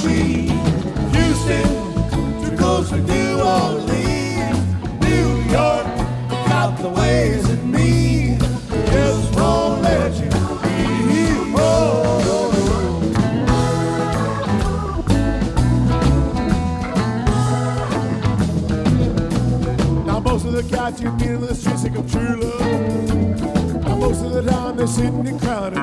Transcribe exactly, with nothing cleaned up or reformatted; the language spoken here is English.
Tennessee, Houston, too close to New Orleans, New York, got the ways in me, just won't let you be home. Now most of the guys you meet in the streets think I'm true love. Now most of the time they're sitting and crying